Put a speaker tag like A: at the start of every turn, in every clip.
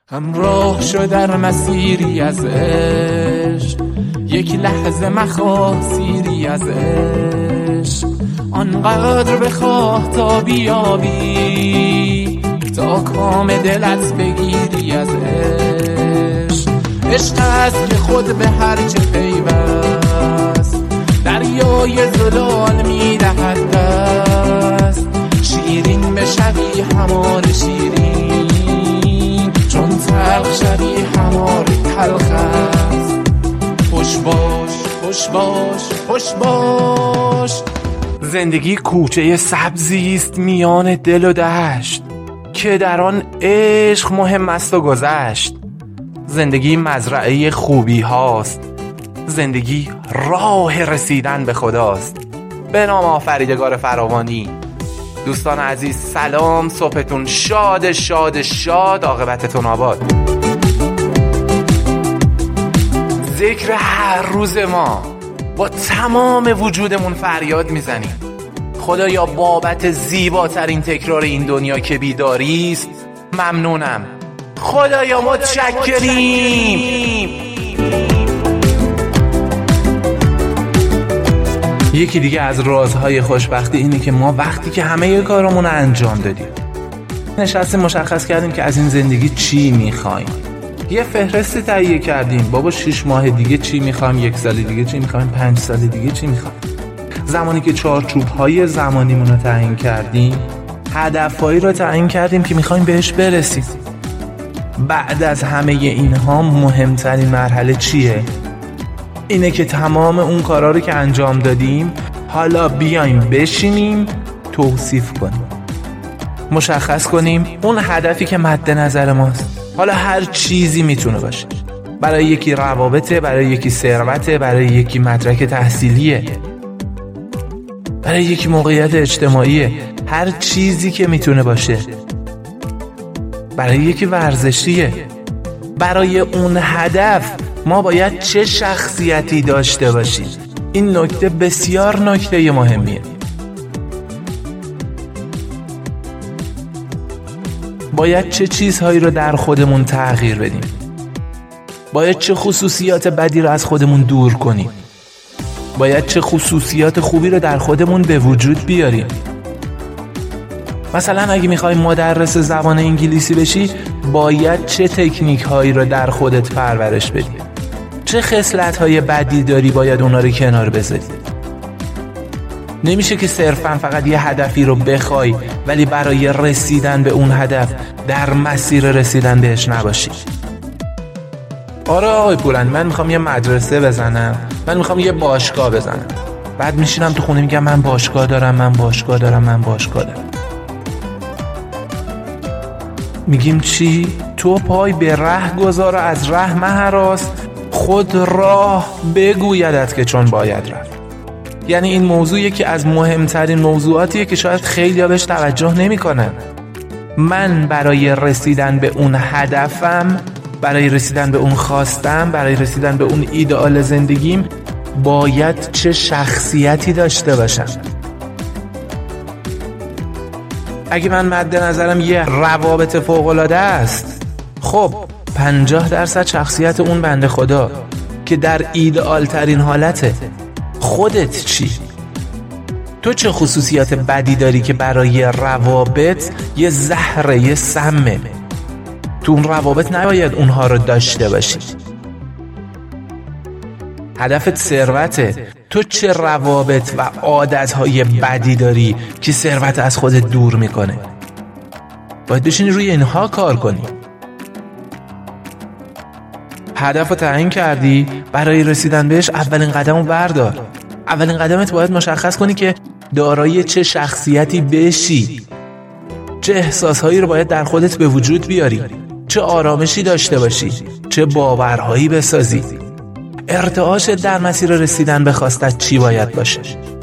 A: همراه شو در مسیری از عشق، یک لحظه مخواه سیری از عشق. آنقدر بخواه تا بیابی، تا کام دلت بگیری از عشق. عشق است که خود به هر چه پیوست، دریای زلال میدهد دست. شیرین بشوی همار شیرین، چون تلخ شوی همار تلخ است. خوش باش خوش باش خوش باش.
B: زندگی کوچه سبزی است میان دل و دشت، که در آن عشق مهم است و گذشت. زندگی مزرعه خوبی هاست، زندگی راه رسیدن به خداست. به نام آفریدگار فراوانی. دوستان عزیز سلام، صبحتون شاد شاد شاد، عاقبتتون آباد. ذکر هر روز ما با تمام وجودمون فریاد میزنیم خدایا بابت زیباترین تکرار این دنیا که بیداری است ممنونم. خدایا متشکریم. یکی دیگه از رازهای خوشبختی اینه که ما وقتی که همه کارمون رو انجام دادیم، نشستیم مشخص کردیم که از این زندگی چی میخوایم. یه فهرستی تهیه کردیم، بابا 6 ماه دیگه چی میخوایم، 1 سال دیگه چی میخوایم، 5 سال دیگه چی میخوایم. زمانی که چارچوب‌های زمانیمون رو تعیین کردیم، هدفهایی رو تعیین کردیم که میخوایم بهش برسیم. بعد از همه اینها مهمترین مرحله چیه؟ اینه که تمام اون کارا رو که انجام دادیم حالا بیایم بشینیم توصیف کنیم، مشخص کنیم اون هدفی که مد نظر ماست. حالا هر چیزی میتونه باشه، برای یکی روابطه، برای یکی ثروته، برای یکی مدرک تحصیلیه، برای یکی موقعیت اجتماعیه، هر چیزی که میتونه باشه. برای یکی ورزشیه. برای اون هدف ما باید چه شخصیتی داشته باشیم؟ این نکته بسیار نکته مهمیه. باید چه چیزهایی رو در خودمون تغییر بدیم؟ باید چه خصوصیات بدی رو از خودمون دور کنیم؟ باید چه خصوصیات خوبی رو در خودمون به وجود بیاریم؟ مثلا اگه میخوای مدرس زبان انگلیسی بشی، باید چه تکنیک هایی رو در خودت پرورش بدی؟ چه خصلت های بدی داری، باید اونا رو کنار بذاری. نمیشه که صرفا فقط یه هدفی رو بخوای ولی برای رسیدن به اون هدف در مسیر رسیدن بهش نباشی. آره آقای پولند، من میخوام یه مدرسه بزنم، من میخوام یه باشگاه بزنم. بعد میشینم تو خونه میگم من باشگاه دارم، من باشگاه دارم، من باشگاه دارم. میگیم چی؟ تو پای به ره گذار، از ره مهراس، خود راه بگویدت که چون باید رفت. یعنی این موضوعیه که از مهمترین موضوعاتیه که شاید خیلی بهش توجه نمی کنن. من برای رسیدن به اون هدفم، برای رسیدن به اون خواستم، برای رسیدن به اون ایدئال زندگیم باید چه شخصیتی داشته باشم. اگه من مد نظرم یه روابط فوق‌العاده است، خب 50% شخصیت اون بنده خدا که در ایدئال ترین حالته. خودت چی؟ تو چه خصوصیات بدی داری که برای روابط یه زهره، یه سمه؟ تو اون روابط نباید اونها رو داشته باشی. هدفت ثروته، تو چه روابط و عادتهای بدی داری که ثروت از خودت دور میکنه؟ باید بشینی روی اینها کار کنی. هدف رو تعیین کردی، برای رسیدن بهش اولین قدم رو بردار. اولین قدمت باید مشخص کنی که دارای چه شخصیتی بشی، چه احساسهایی رو باید در خودت به وجود بیاری، چه آرامشی داشته باشی، چه باورهایی بسازی. ارتعاشت در مسیر رسیدن به خواستت چی باید باشه؟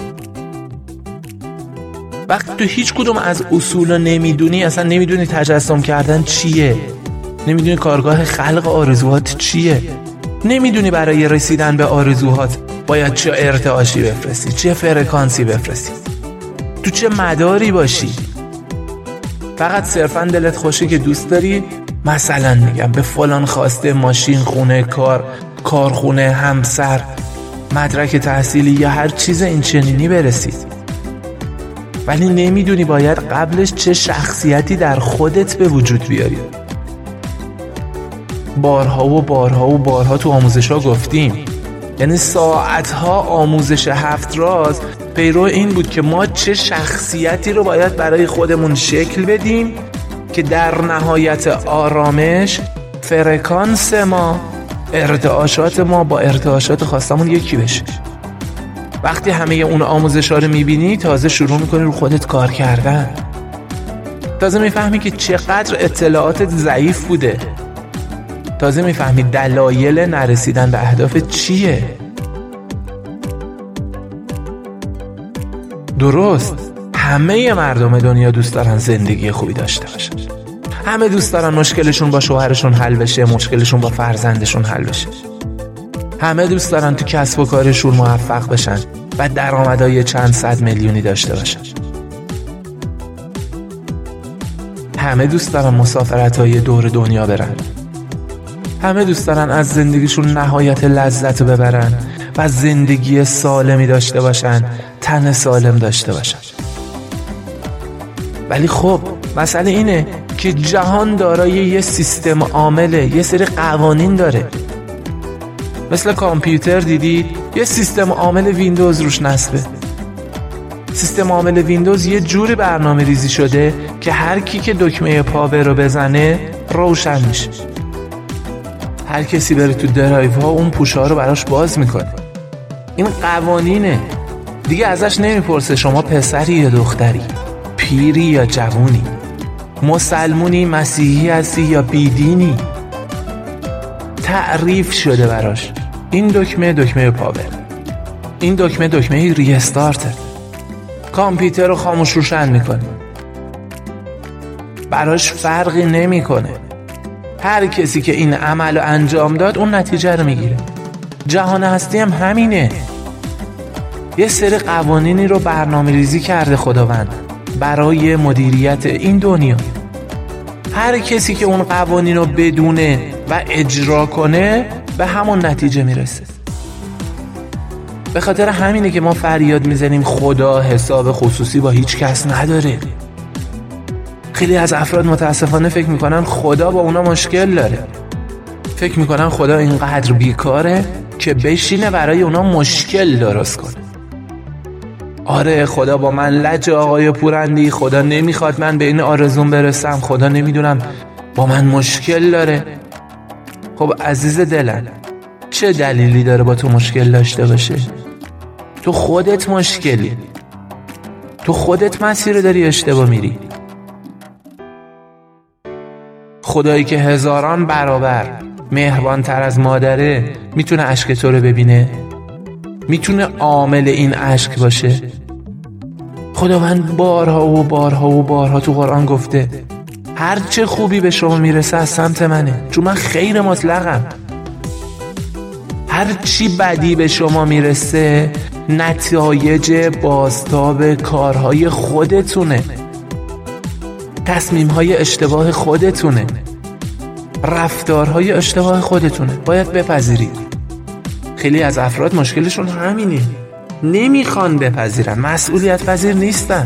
B: وقتی تو هیچ کدوم از اصول نمیدونی، اصلا نمیدونی تجسم کردن چیه، نمیدونی کارگاه خلق آرزوهات چیه، نمیدونی برای رسیدن به آرزوهات باید چه ارتعاشی بفرستی، چه فرکانسی بفرستی، تو چه مداری باشی، فقط صرفا دلت خوشه که دوست داری مثلا میگم به فلان خواسته ماشین، خونه، کارخونه، همسر، مدرک تحصیلی یا هر چیز این چنینی برسید، ولی نمیدونی باید قبلش چه شخصیتی در خودت به وجود بیاری. بارها و بارها و بارها تو آموزش‌ها گفتیم، یعنی ساعتها آموزش 7 راز پیرو این بود که ما چه شخصیتی رو باید برای خودمون شکل بدیم که در نهایت آرامش فرکانس ما، ارتعاشات ما با ارتعاشات خواستمون یکی بشه. وقتی همه اون آموزش‌ها رو می‌بینی تازه شروع می‌کنی رو خودت کار کردن، تازه می‌فهمی که چقدر اطلاعاتت ضعیف بوده، تازه می‌فهمی دلایل نرسیدن به اهدافت چیه. درست، همه مردم دنیا دوست دارن زندگی خوبی داشته باشن، همه دوست دارن مشکلشون با شوهرشون حل بشه، مشکلشون با فرزندشون حل بشه، همه دوست دارن تو کسب و کارشون موفق بشن و درآمدهای چند صد میلیونی داشته باشن، همه دوست دارن مسافرت‌های دور دنیا برن، همه دوست دارن از زندگیشون نهایت لذت ببرن و زندگی سالمی داشته باشن، تن سالم داشته باشن. ولی خب مسئله اینه که جهان دارای یه سیستم عامله، یه سری قوانین داره. مثل کامپیوتر دیدید یه سیستم عامل ویندوز روش نصبه. سیستم عامل ویندوز یه جوری برنامه ریزی شده که هر کی که دکمه پاور رو بزنه روشن میشه. هر کسی بره تو درایو ها اون پوشه ها رو براش باز میکنه. این قوانینه دیگه. ازش نمیپرسه شما پسری یا دختری، پیری یا جوونی، مسلمونی، مسیحی هستی یا بیدینی. تعریف شده براش. این دکمه پاور، این دکمه ریستارته. کامپیوتر رو خاموش روشن میکنه، براش فرقی نمیکنه. هر کسی که این عمل رو انجام داد اون نتیجه رو میگیره. جهان هستی هم همینه. یه سری قوانینی رو برنامه ریزی کرده خداوند برای مدیریت این دنیا. هر کسی که اون قوانین رو بدونه و اجرا کنه به همون نتیجه میرسه. به خاطر همینه که ما فریاد میزنیم خدا حساب خصوصی با هیچ کس نداره. خیلی از افراد متاسفانه فکر میکنن خدا با اونا مشکل داره. فکر میکنن خدا اینقدر بیکاره که بشینه برای اونا مشکل درست کنه. آره خدا با من لج آقای پورندی، خدا نمیخواد من به این آرزوم برسم، خدا نمیدونم با من مشکل داره. خب عزیز دلم، چه دلیلی داره با تو مشکل داشته باشه؟ تو خودت مشکلی، تو خودت مسیر داری اشتباه میری. خدایی که هزاران برابر مهربان تر از مادره میتونه اشک تو رو ببینه؟ میتونه عامل این اشک باشه؟ خداوند بارها و بارها و بارها تو قرآن گفته هر چه خوبی به شما میرسه از سمت منه، چون من خیر مطلقم. هر چی بدی به شما میرسه نتایج بازتاب کارهای خودتونه، تصمیمهای اشتباه خودتونه، رفتارهای اشتباه خودتونه. باید بپذیرید. خیلی از افراد مشکلشون همینه، نمیخوان بپذیرن، مسئولیت پذیر نیستن.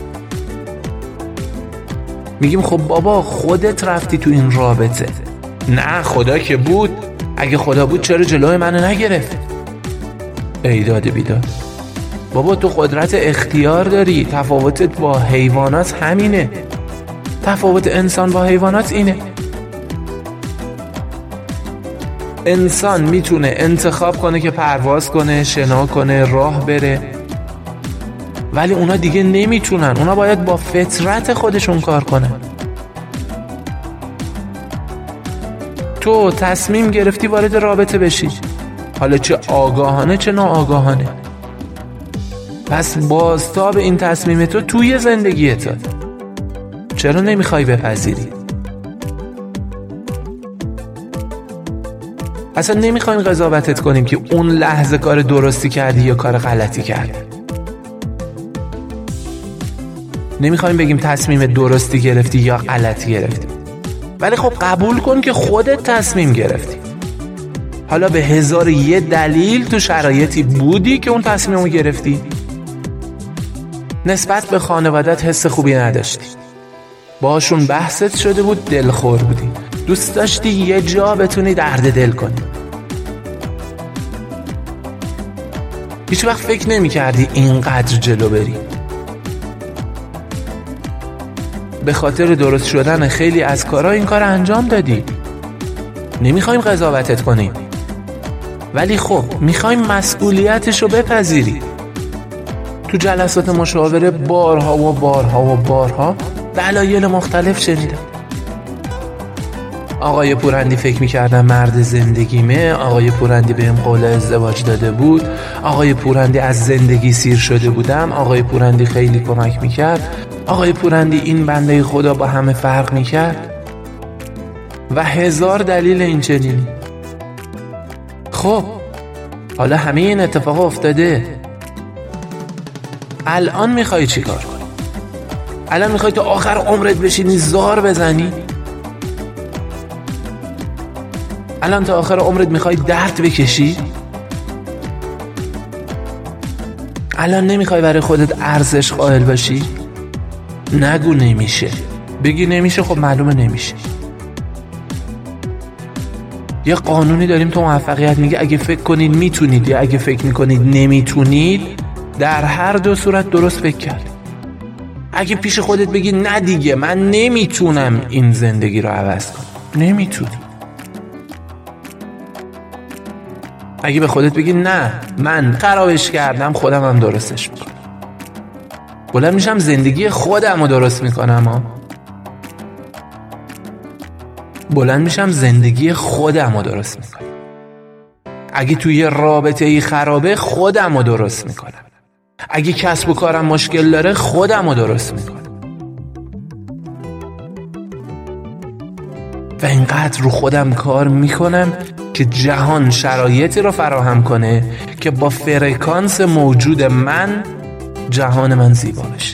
B: میگیم خب بابا خودت رفتی تو این رابطه. نه خدا که بود، اگه خدا بود چرا جلوی منو نگرفت؟ ایداد بیداد. بابا تو قدرت اختیار داری. تفاوتت با حیوانات همینه. تفاوت انسان با حیوانات اینه. انسان میتونه انتخاب کنه که پرواز کنه، شنا کنه، راه بره، ولی اونا دیگه نمیتونن. اونا باید با فطرت خودشون کار کنن. تو تصمیم گرفتی وارد رابطه بشی، حالا چه آگاهانه چه ناآگاهانه. پس بازتاب این تصمیم تو توی زندگیت. چرا نمیخوای بپذیری؟ اصلا نمیخوایم قضاوتت کنیم که اون لحظه کار درستی کردی یا کار غلطی کردی. نمیخوایم بگیم تصمیم درستی گرفتی یا غلطی گرفتی. ولی خب قبول کن که خودت تصمیم گرفتی. حالا به 1001 دلیل تو شرایطی بودی که اون تصمیمو گرفتی. نسبت به خانوادت حس خوبی نداشتی، باشون بحثت شده بود، دلخور بودی، دوست داشتی یه جا بتونی درد دل کنی. هیچ وقت فکر نمی کردی اینقدر جلو بری. به خاطر درست شدن خیلی از کارا این کار انجام دادی. نمیخوایم قضاوتت کنیم، ولی خب میخوایم مسئولیتشو بپذیری. تو جلسات مشاوره بارها و بارها و بارها دلایل مختلف شنیدم. آقای پورندی فکر میکردم مرد زندگیمه، آقای پورندی بهم قول ازدواج داده بود، آقای پورندی از زندگی سیر شده بودم، آقای پورندی خیلی کمک میکرد، آقای پورندی این بنده خدا با همه فرق میکرد و 1000 دلیل این چنینی. خب حالا همه این اتفاق افتاده، الان میخوای چی کار کنی؟ الان میخوای تا آخر عمرت بشینی زار بزنی؟ الان تا آخر عمرت میخوای درد بکشی؟ الان نمیخوای برای خودت ارزش قائل باشی؟ نگو نمیشه. بگی نمیشه، خب معلومه نمیشه. یه قانونی داریم تو موفقیت، میگه اگه فکر کنید میتونید یا اگه فکر میکنید نمیتونید، در هر دو صورت درست فکر کرد. اگه پیش خودت بگی نه دیگه من نمیتونم این زندگی رو عوض کنم، نمیتونی. اگه به خودت بگی نه من خرابش کردم خودم هم درستش میکنم، بلند میشم زندگی خودم رو درست میکنم، بلند میشم زندگی خودم رو درست میکنم. اگه توی رابطه ای خرابه خودم رو درست میکنم. اگه کسب و کارم مشکل داره خودم رو درست میکنم. و اینقدر رو خودم کار میکنم که جهان شرایطی رو فراهم کنه که با فرکانس موجود من جهان من زیبا بشه.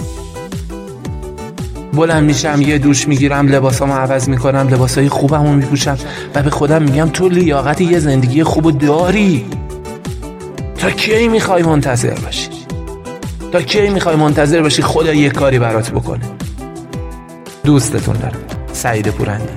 B: بلند میشم یه دوش میگیرم، لباسامو عوض میکنم، لباسای خوبمو میپوشم و به خودم میگم تو لیاقت یه زندگی خوبو داری. تا کی میخوای منتظر باشی؟ تا کی میخوای منتظر باشی خدا یه کاری برات بکنه؟ دوستتون دارم. سعید پورندی.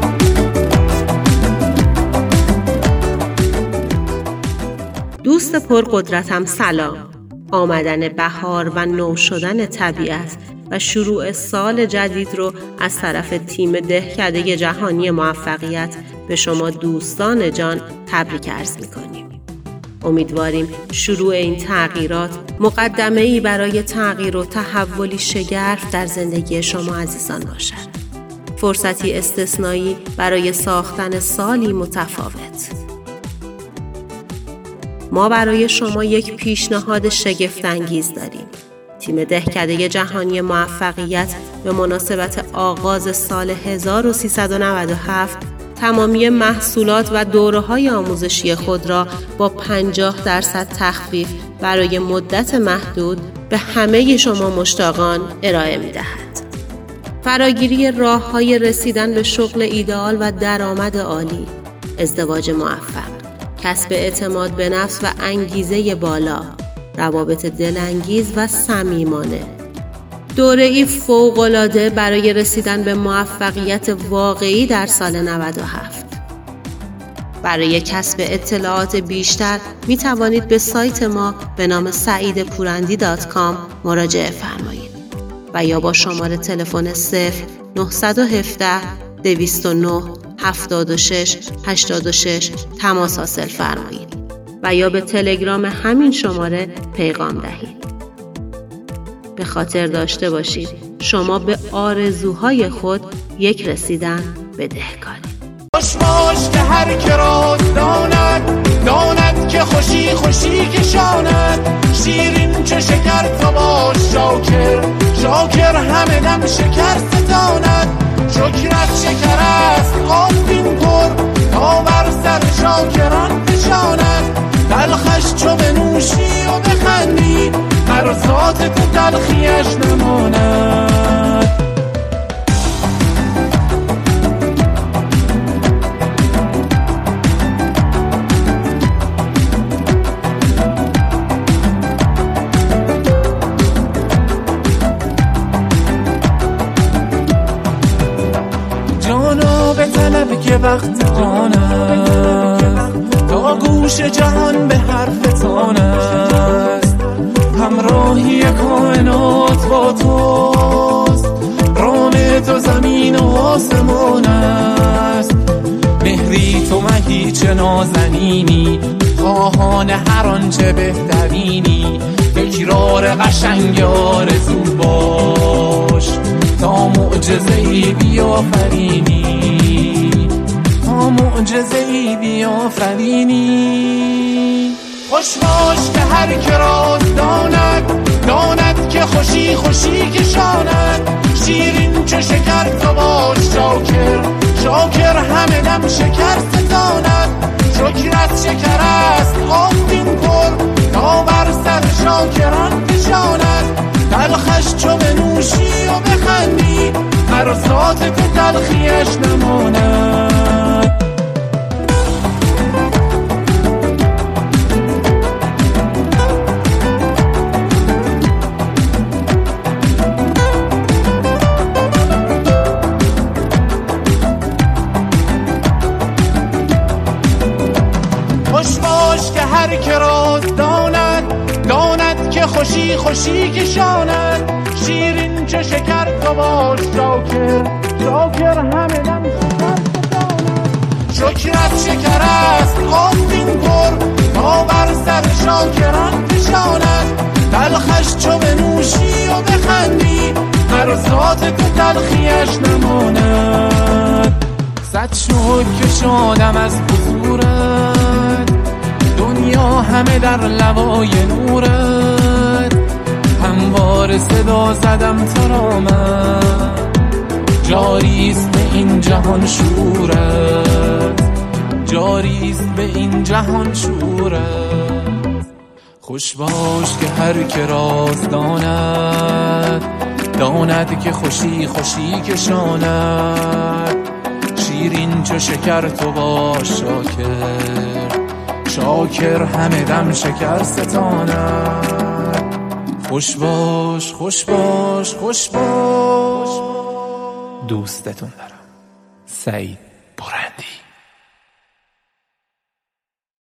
C: دوست پرقدرتم سلام. آمدن بهار و نو شدن طبیعت و شروع سال جدید رو از طرف تیم دهکده جهانی موفقیت به شما دوستان جان تبریک عرض می‌کنیم. امیدواریم شروع این تغییرات مقدمه‌ای برای تغییر و تحولی شگرف در زندگی شما عزیزان باشد. فرصتی استثنایی برای ساختن سالی متفاوت. ما برای شما یک پیشنهاد شگفت‌انگیز داریم. تیم دهکده جهانی موفقیت به مناسبت آغاز سال 1397 تمامی محصولات و دوره‌های آموزشی خود را با 50% تخفیف برای مدت محدود به همه شما مشتاقان ارائه می‌دهد. فراگیری راه‌های رسیدن به شغل ایدئال و درآمد عالی، ازدواج موفق، کسب اعتماد به نفس و انگیزه بالا، روابط دلانگیز و صمیمانه. دوره‌ای فوق‌العاده برای رسیدن به موفقیت واقعی در سال 97. برای کسب اطلاعات بیشتر می توانید به سایت ما به نام saidpurandi.com مراجعه فرمایید و یا با شماره تلفن 0917 209 76 86 تماس حاصل فرمایید و یا به تلگرام همین شماره پیغام دهید. به خاطر داشته باشید شما به آرزوهای خود یک رسیدن بدهکارید.
A: خوش باش که هر که را داند که خوشی خوشی کشاند. شیرین چه شکر تو باش شاکر همه دم شکر ستاند. شکرت شکر است آبین پر تا بر سر شاکران فشاند. تلخش چو بنوشی و بخندی مرزات تو تلخیش نماند.
B: که وقت آن است تا گوش جهان به حرفتان است. همراهی کائنات با توست، رام تو زمین و آسمان است. مهری تو مهی چه نازنینی، خواهان هر آنچه بهترینی. تکرار قشنگ آرزو باش تا معجزه‌ای بیافرینی، تا معجزه‌ای بیافرینی.
A: خوش باش که هر که راز داند که خوشی خوشی کشاند. شیرین چه شکر تو باش شاکر همه دم شکر ستاند. شکر از شکر است آستین پر تا بر سر شاکران کشاند. تلخش چو بنوشی و بخندی عرصات تو تلخیش نماند. خوش باش که هر که راز داند که خوشی خوشی کشاند. شیرین چه شکر تو باش شاکر همه دم شکر ستاند. شکر از شکر است آستین پر تا بر سر شاکران کشاند. تلخش چو بنوشی و بخندی عرصات تو تلخیش نماند.
B: صد شکر شادم از حضورت، دنیا همه در لوای نورت. هموار صدا زدم تو را من، جاریست به این جهان شورت، جاریست به این جهان شورت. خوش باش که هر که راز داند که خوشی خوشی کشاند. شیرین چو شکر تو باش شاکر همه دم شکر ستاند. خوش باش خوش باش خوش باش. دوستتون دارم. سعید.